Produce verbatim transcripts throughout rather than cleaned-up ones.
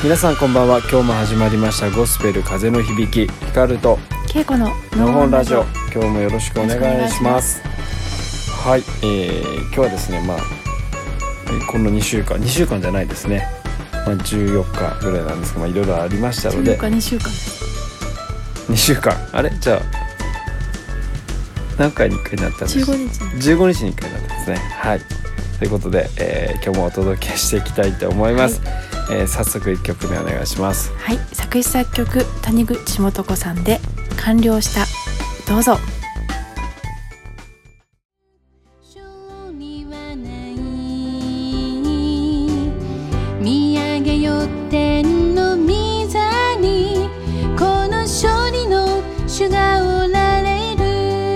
皆さんこんばんは。今日も始まりましたゴスペル風の響き、ヒカルとケイコののほんラジオ。今日もよろしくお願いします。はい、えー、今日はですね、まあこのにしゅうかんにしゅうかんじゃないですね、まあ、じゅうよっかぐらいなんですけど、まあ、いろいろありましたのでじゅうよっかにしゅうかんにしゅうかん、あれじゃあ何回にいっかいになったんですか？ じゅうごにちじゅうごにちにいっかいになったんですね。はい、ということで、えー、今日もお届けしていきたいと思います。はい、えー、早速いっきょくめお願いします。 はい、作詞作曲谷口素子さんで完了した。どうぞ。 見上げよ天の御座にこの勝利の主がおられる。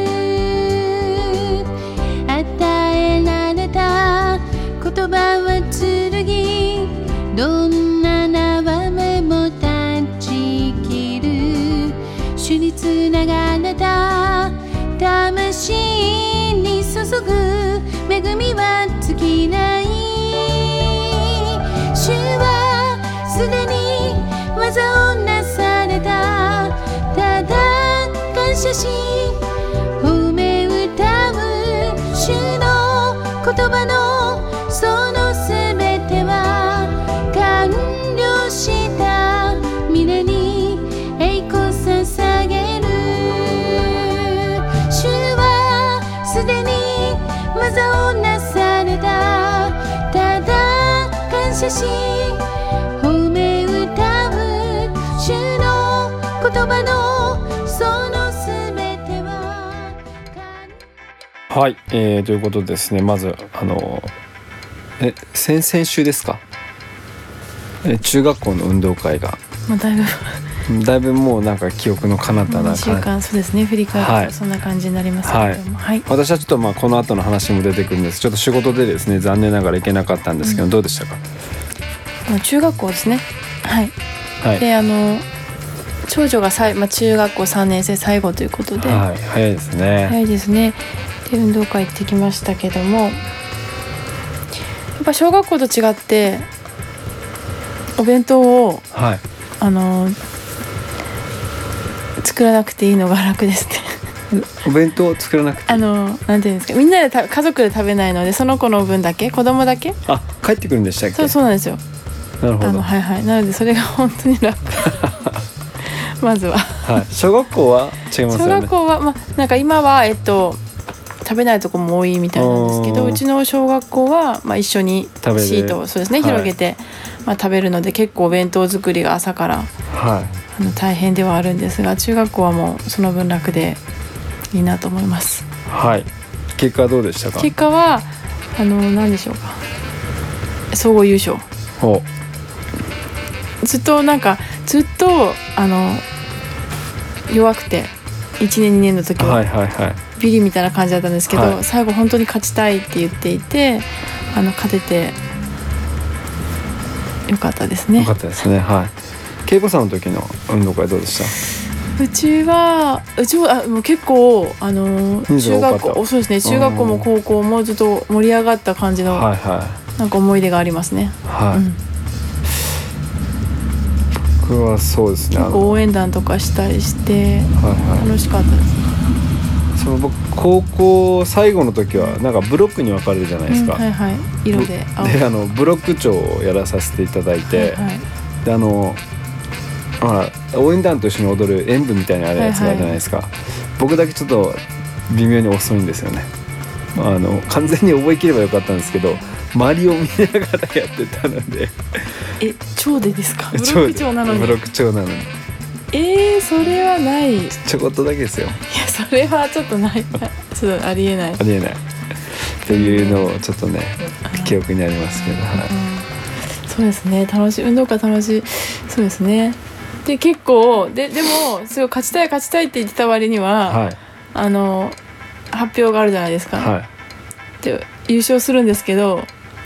与えられた言葉は剣、どんな縄目も断ち切る。主につながれた魂に注ぐ恵みは尽きない。主はすでに技をなされた。ただ感謝し褒め歌う。主の言葉のそのすべては完了した。皆に栄光捧げる。主はすでに技をなされた。ただ感謝し褒め歌う。主の言葉のそのすべては。 はい、えー、ということですね。まずあのえ先々週ですか、え中学校の運動会が、 まあ、だいぶだいぶもうなんか記憶の彼方なにしゅうかん、そうですね、振り返るとそんな感じになりますけれども、はいはい、 私はちょっとまあこの後の話も出てくるんです。ちょっと仕事でですね、残念ながら行けなかったんですけど、うん、どうでしたか？ 中学校ですね。はい、はい、であの長女がさい、まあ、中学校さんねん生最後ということで、 はい、早いですね。 早いですね。で運動会行ってきましたけども、やっぱ小学校と違ってお弁当を、はい、あの作らなくていいのが楽ですね。 お弁当を作らなくていい、 あのなんていうんですか、みんなでた家族で食べないので、その子の分だけ、子供だけ、 あ、帰ってくるんでしたっけ？ そうそうなんですよ。 なるほど。 あのはいはい、なのでそれが本当に楽まずは、はい、 小学校は違いますよね。 小学校は、まあ、なんか今はえっと食べないとこも多いみたいなんですけど、うちの小学校は、まあ、一緒にシートをそうですね、広げて、はい、まあ、食べるので、結構お弁当作りが朝から、はい、あの大変ではあるんですが、中学校はもうその分楽でいいなと思います。 はい、結果はどうでしたか？ 結果はあの何でしょうか、総合優勝。 ほうずっとなんかずっとあの弱くていちねんにねんの時は、はいはいはい、ビリみたいな感じだったんですけど、はい、最後本当に勝ちたいって言っていて、あの勝ててよかったですね。 よかったですね。はい。恵子さんの時の運動会どうでした？ うちはうちもあもう結構あの中学校、そうですね、中学校も高校もずっと盛り上がった感じの、はいはい、なんか思い出がありますね。はい。うん、 僕はそうですね。 結構応援団とかしたりして、はいはい、楽しかったです。 その僕高校最後の時はなんかブロックに分かれるじゃないですか。うん、はいはい、 色で青で、あのブロック長をやらさせていただいて、はいはい、であのまあ、応援団と一緒に踊る演舞みたいなあるやつがあるじゃないですか。はいはい、僕だけちょっと微妙に遅いんですよね。あの完全に覚えきればよかったんですけど、周りを見ながらやってたのでえ、長でですか？ブロック長なのに。 ブロック長なのに。 えー、それはない。 ちょこっとだけですよ。いや、それはちょっとないちょっとありえないありえないっていうのをちょっとね、記憶にありますけど、はい、 そうですね、楽しい運動会楽しい。そうですね。で結構ででもすごい勝ちたい勝ちたいって言ってた割には、はい、あの発表があるじゃないですか。はい、で優勝するんですけど、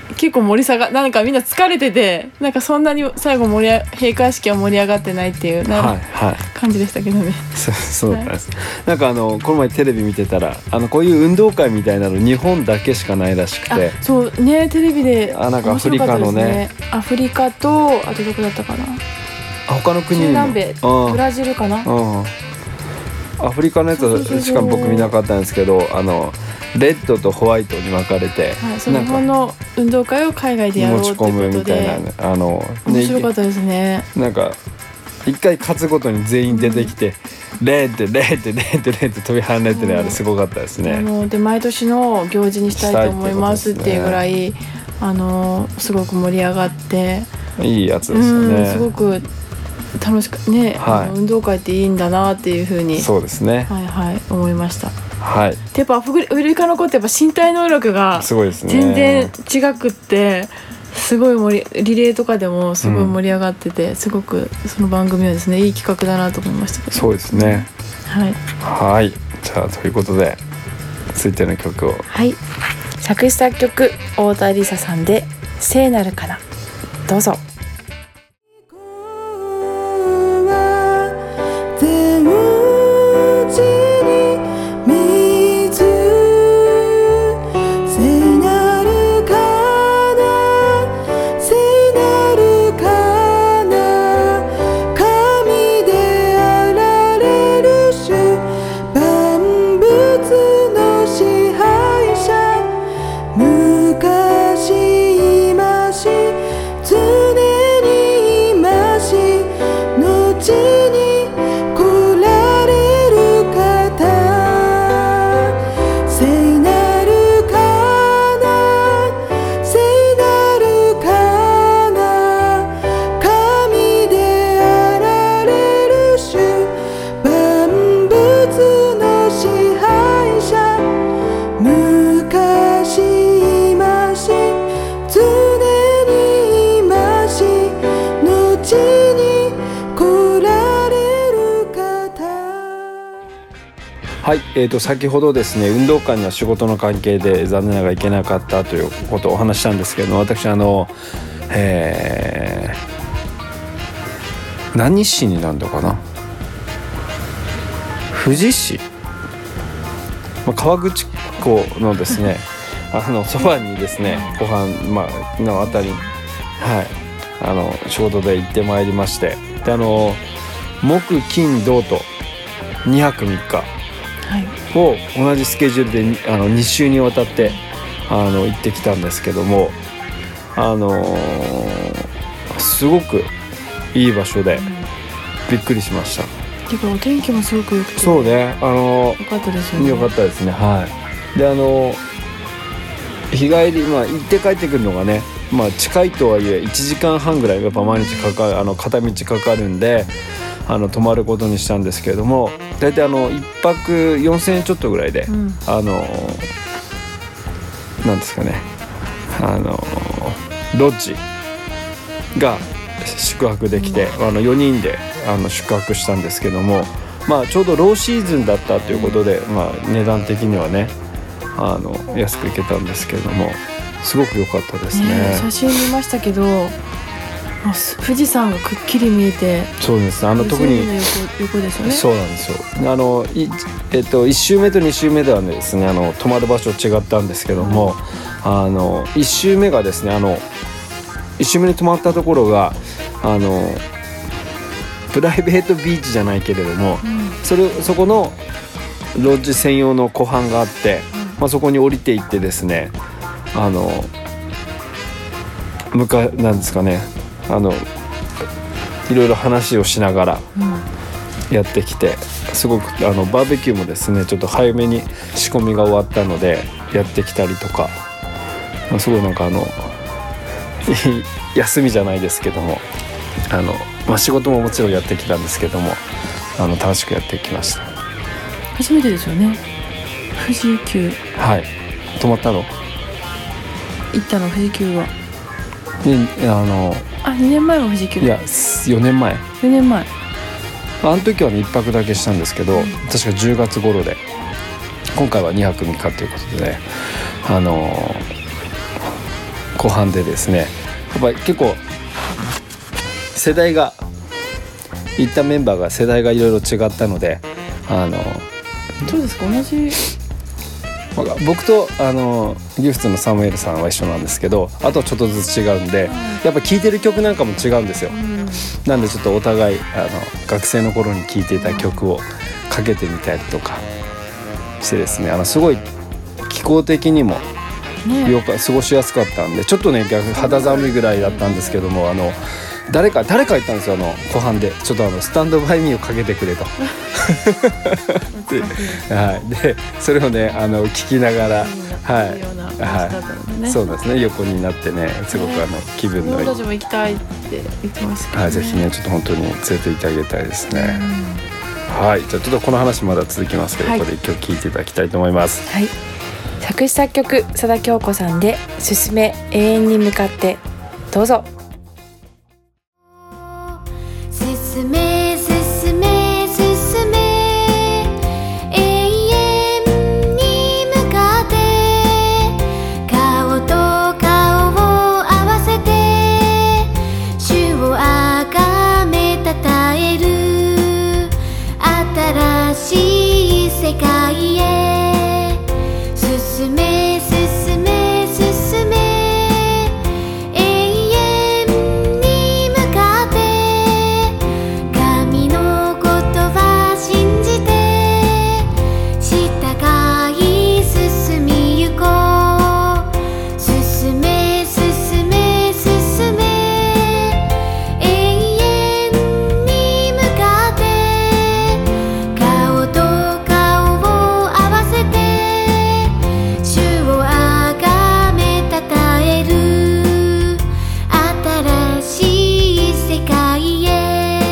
結構盛り下がなんかみんな疲れててなんかそんなに最後盛り閉会式は盛り上がってないっていうな、はいはい、感じでしたけどね。 そ, そうなんです、はい、なんかあのこの前テレビ見てたらあのこういう運動会みたいなの日本だけしかないらしくて、 あそうねテレビであなんかアフリカのねアフリカとあとどこだったかなあ他の国にも南米ブラジルかな、うん、 アフリカのやつはしかも僕見なかったんですけどあのレッドとホワイトに分かれて、 はい、その日本の運動会を海外でやろうってことで持ち込むみたいな、ね、 あの面白かったですね。 なんか一回勝つごとに全員出てきて、うん、レーってレーってレーってレーって飛び跳ねてね、うん、あれすごかったですね。 あので毎年の行事にしたいと思いますっていうぐらい、ね、あのすごく盛り上がっていいやつですよね、 うん、すごく楽しくね、はい、あの運動会っていいんだなっていうふうにそうですね、 はいはい、思いました。 はい、 でやっぱアフリカの子ってやっぱ身体能力が全然違くってすごい盛りリレーとかでもすごい盛り上がってて、うん、すごくその番組はですねいい企画だなと思いましたけど。 そうですね、 はい、 はい、じゃあということで続いての曲を、 はい、作詞作曲太田梨沙さんで聖なるかな、どうぞ。 はい、えー、と先ほどですね運動会には仕事の関係で残念ながら行けなかったということをお話したんですけど私あの、えー、何市になるのかな富士市、まあ、河口湖のですねあのそばにですね湖畔、まあのあたりに、はい、あの仕事で行ってまいりましてであの木金土とにはくみっかを同じスケジュールであのに週にわたってあの行ってきたんですけどもあのー、すごくいい場所でびっくりしました。 てかお天気もすごく良くてそうねあの良かったですよね。 良かったですねはいであの日帰りまあ行って帰ってくるのがねまあ近いとはいえいちじかんはんぐらいやっぱ毎日かかるあの片道かかるんであの泊まることにしたんですけれども大体あのいっぱくよんせんえんちょっとぐらいで、うん、あのなんですかねあのロッジが宿泊できて、うん、あのよにんであの宿泊したんですけども、まあ、ちょうどローシーズンだったということで、うんまあ、値段的にはねあの安く行けたんですけれどもすごく良かったですね。 ね写真見ましたけど富士山がくっきり見えてそうですあの特に横, 横ですよね。 そうなんですよあのい、えっと、いち周目とに周目ではですねあの泊まる場所違ったんですけども、うん、あのいち周目がですねあのいち周目に泊まったところがあのプライベートビーチじゃないけれども、うん、それそこのロッジ専用の湖畔があって、うんまあ、そこに降りていってですねあの向かなんですかねあのいろいろ話をしながらやってきて、うん、すごくあのバーベキューもですねちょっと早めに仕込みが終わったのでやってきたりとか、まあ、すごいなんかあの休みじゃないですけどもあの、まあ、仕事ももちろんやってきたんですけどもあの楽しくやってきました。 初めてですよね富士急。 はい泊まったの行ったの富士急はであのあにねんまえは富士急いやよねんまえよねんまえあの時は、ね、いっぱくだけしたんですけど、うん、確かじゅうがつ頃で今回はにはくみっかということでねあの湖畔でですね、やっぱり結構世代が行ったメンバーが世代がいろいろ違ったので、あのそうですか、同じ僕とあのギフトのサムエルさんは一緒なんですけど、あとちょっとずつ違うんで、やっぱ聴いてる曲なんかも違うんですよ、うん、なんでちょっとお互いあの学生の頃に聴いていた曲をかけてみたりとかしてですね、あのすごい気候的にもよく過ごしやすかったんで、ちょっとね逆肌寒いぐらいだったんですけども、あの誰か誰か言ったんですよ、あの湖畔でちょっとあのスタンドバイミーをかけてくれとで、はい、でそれをねあの聞きながら、はいはい、そうですね、横になってね、すごくあの気分のいい、 私も行きたいって言ってました、ね、 はい、ぜひねちょっと本当に連れて行ってあげたいですね、うん、はい、じゃあちょっとこの話まだ続きますけど、はい、ここで一曲聴いていただきたいと思います。 はい、作詞作曲佐田京子さんで進め永遠に向かって、どうぞ。 進め進め進め永遠に向かって、顔と顔を合わせて主をあがめたたえる新しい世界へ、進め進め進め永遠に向かって、神の言葉信じて従い進みゆこう、進め進め進め永遠に向かって、顔と顔を合わせて主をあがめたたえる新しい世界へ。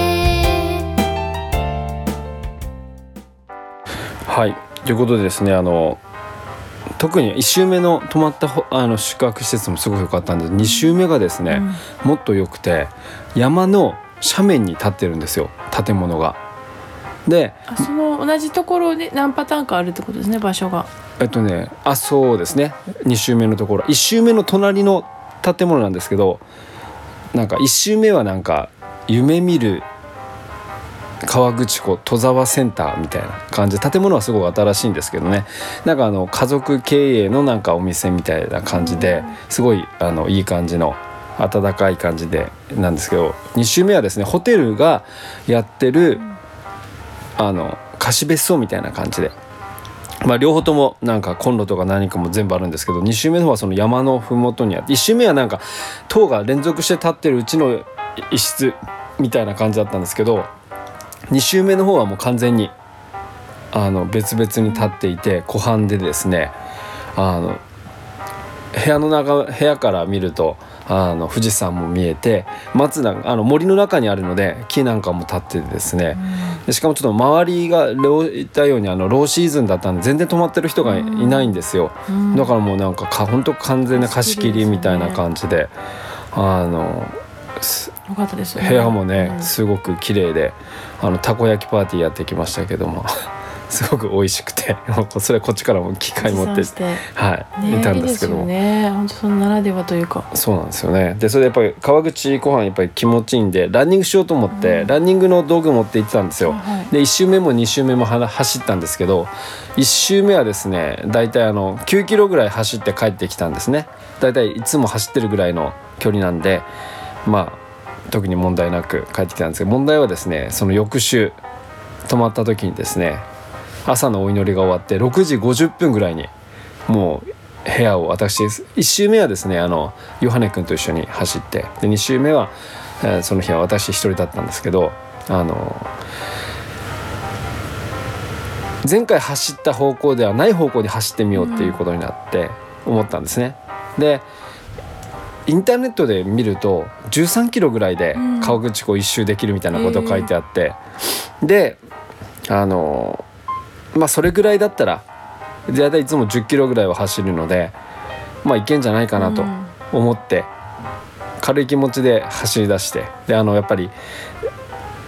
はい、ということでですね、あの特にいち週目の泊まったほあの宿泊施設もすごく良かったんです。に週目がですね、うん、もっと良くて、山の斜面に立ってるんですよ、建物が。で、 あ、その同じところで何パターンかあるってことですね、場所が。 えっとねあそうですね、に週目のところいち週目の隣の建物なんですけど、なんかいち週目はなんか夢見る河口湖戸沢センターみたいな感じで、建物はすごく新しいんですけどね、なんかあの家族経営のなんかお店みたいな感じで、すごいあのいい感じの温かい感じでなんですけど、に週目はですねホテルがやってるあの貸別荘みたいな感じで、まあ、両方ともなんかコンロとか何かも全部あるんですけど、に週目の方はその山のふもとにあって、いち週目はなんか塔が連続して立ってるうちの一室みたいな感じだったんですけど、に週目の方はもう完全にあの別々に立っていて、湖畔でですね、あの部屋の中部屋から見るとあの富士山も見えて、松なんあの森の中にあるので木なんかも立っててですね、でしかもちょっと周りが言ったようにあのローシーズンだったんで全然泊まってる人がいないんですよ。だからもうなんかか本当完全な貸し切りみたいな感じで、あのよかったですね、 部屋もね、うん、すごく綺麗で、あのたこ焼きパーティーやってきましたけどもすごく美味しくて、それこっちからも機械持って、はい、ね、いたんですけども、 いいですよね、本当そのならではというか。 そうなんですよね。でそれでやっぱり川口湖畔やっぱり気持ちいいんで、ランニングしようと思って、うん、ランニングの道具持って行ってたんですよ、はい、でいち週目もに週目も走ったんですけど、いち週目はですねだいたいあのきゅうキロぐらい走って帰ってきたんですね。だいたいいつも走ってるぐらいの距離なんで、まあ特に問題なく帰ってきたんですけど、問題はですねその翌週泊まった時にですね、朝のお祈りが終わってろくじごじゅっぷんぐらいにもう部屋を私、いち週目はですねあのヨハネ君と一緒に走って、でに週目は、えー、その日は私一人だったんですけど、あの前回走った方向ではない方向に走ってみようっていうことになって思ったんですね。でインターネットで見るとじゅうさんキロぐらいで川口湖一周できるみたいなこと書いてあって、うん、であのまあそれぐらいだったらだいたいいつもじゅっキロぐらいは走るので、まあいけんじゃないかなと思って、軽い気持ちで走り出して、であのやっぱり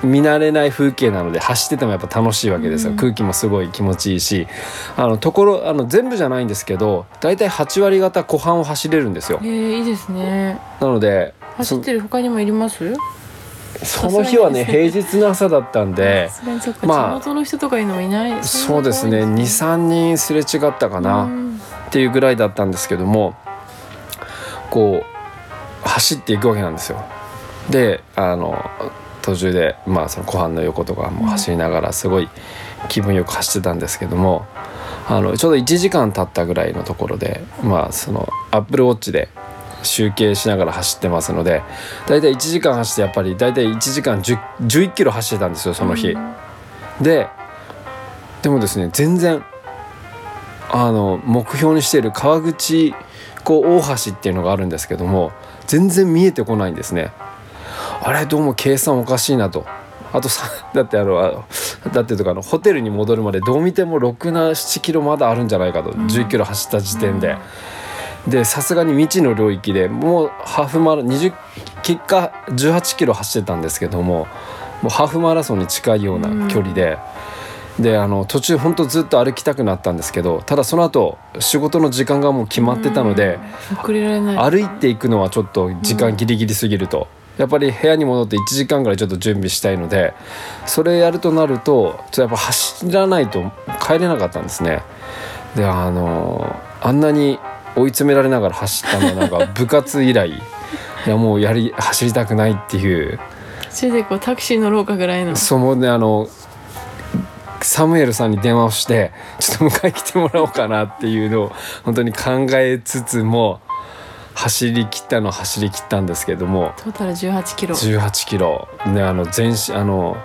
見慣れない風景なので走っててもやっぱ楽しいわけですよ、うん、空気もすごい気持ちいいし、あのところあの全部じゃないんですけどだいたいはち割方湖畔を走れるんですよ。 えー、いいですね。 なので走ってる他にもいります？ その日はね平日の朝だったんでまあ地元の人とかいうのもいない、 そうですね に,さん 人すれ違ったかなっていうぐらいだったんですけども、こう走っていくわけなんですよ。であの途中で、まあ、その湖畔の横とかも走りながらすごい気分よく走ってたんですけども、あのちょうどいちじかん経ったぐらいのところで、まあ、そのアップルウォッチで集計しながら走ってますのでだいたいいちじかん走ってやっぱりだいたいいちじかんじゅういちキロ走ってたんですよその日、うん、ででもですね全然あの目標にしている川口こう大橋っていうのがあるんですけども全然見えてこないんですね。あれどうも計算おかしいなと。あとさだってあのだってとかあのホテルに戻るまでどう見てもろくななキロまだあるんじゃないかと、うん、じゅっキロ走った時点で、うん、でさすがに未知の領域でもうハーフマラにじゅう結果じゅうはちキロ走ってたんですけどももうハーフマラソンに近いような距離で、うん、であの途中本当ずっと歩きたくなったんですけどただその後仕事の時間がもう決まってたので、 うん、遅れられない、 歩いていくのはちょっと時間ギリギリすぎると、うん、やっぱり部屋に戻っていちじかんぐらいちょっと準備したいのでそれやるとなるとちょっとやっぱ走らないと帰れなかったんですね。であのあんなに追い詰められながら走ったのはなんか部活以来いやもうやり走りたくないっていう途中でこうタクシー乗ろうかぐらいのそうもうねあのサムエルさんに電話をしてちょっと迎え来てもらおうかなっていうのを本当に考えつつも走り切ったの走り切ったんですけどもトータルじゅうはちキロじゅうはちキロねあの全身あの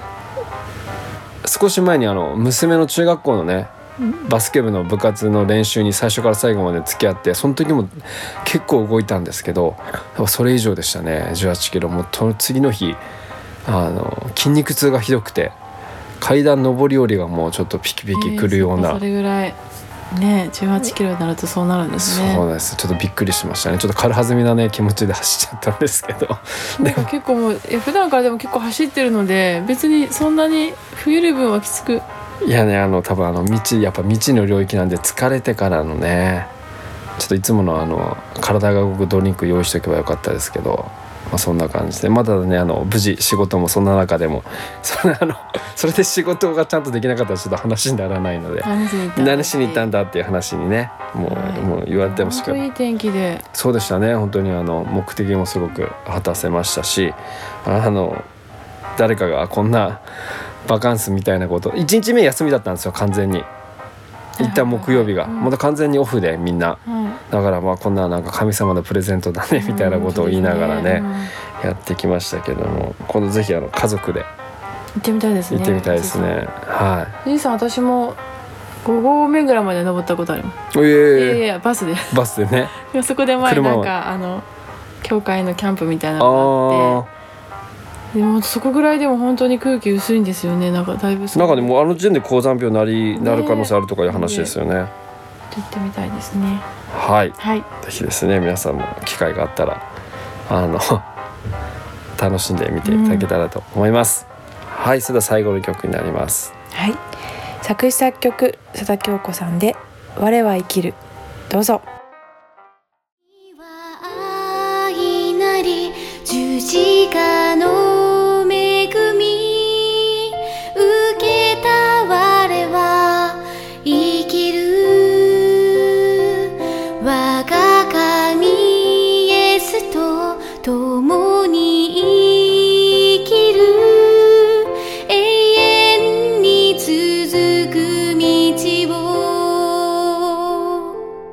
少し前にあの娘の中学校のねバスケ部の部活の練習に最初から最後まで付き合ってその時も結構動いたんですけどそれ以上でしたね。じゅうはちキロもう次の日あの筋肉痛がひどくて階段上り下りがもうちょっとピキピキくるような、 えー、それぐらいねじゅうはちキロになるとそうなるんですね。 そうです。ちょっとびっくりしましたね。ちょっと軽はずみなね気持ちで走っちゃったんですけどでも結構もう普段からでも結構走ってるので別にそんなに冬レ分はきつくいやねあの多分あの道やっぱ未知の領域なんで疲れてからのねちょっといつものあの体が動くドリンク用意しておけばよかったですけど、まあ、そんな感じでまだねあの無事仕事もそんな中でもそれあのそれで仕事がちゃんとできなかったらちょっと話にならないので何しに行ったんだっていう話にねもう、はい、もう言われてもしか本当いい天気でそうでしたね。本当にあの目的もすごく果たせましたしあの誰かがこんなバカンスみたいなこといちにちめ休みだったんですよ完全に一旦木曜日が、はいはいはい、まだ完全にオフでみんな、うん、だからまあこんななんか神様のプレゼントだねみたいなことを言いながらね、うんねうん、やってきましたけども今度ぜひあの家族で行ってみたいですね。 行ってみたいですね。はい。 じいさん私もご合目ぐらいまで登ったことあります。 いやいやいやいやバスでバスでねそこで前なんかあの教会のキャンプみたいなのがあってでもそこぐらいでも本当に空気薄いんですよね。なんかだいぶなんかでもあの時点で高山病なり、ね、なる可能性あるとかいう話ですよね。行ってみたいですね。 はい、 はい、 ぜひですね皆さんも機会があったらあの楽しんでみていただけたらと思います、うん、はい。それでは最後の曲になります。 はい、作詞作曲佐田京子さんで我は生きる。どうぞ。 愛なり十字架の恵み受けた我は生きる我が神イエスと共に生きる永遠に続く道を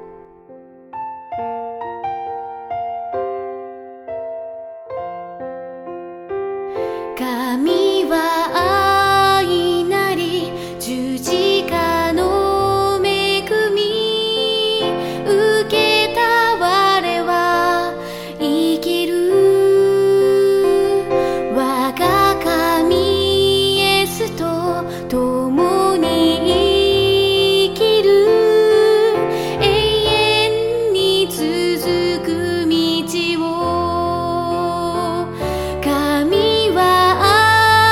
神は愛なり十字架の恵み受けた我は生きる我が神イエスと共に生きる永遠に続く道を神は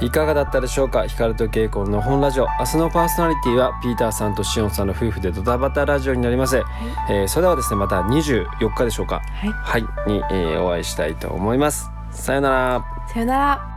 いかがだったでしょうか。ヒカルとケイコの本ラジオ、明日のパーソナリティはピーターさんとシオンさんの夫婦でドタバタラジオになります、はい。えー、それではですね、またにじゅうよっかでしょうか、はい、はい、に、えー、お会いしたいと思います。さよなら。 さよなら。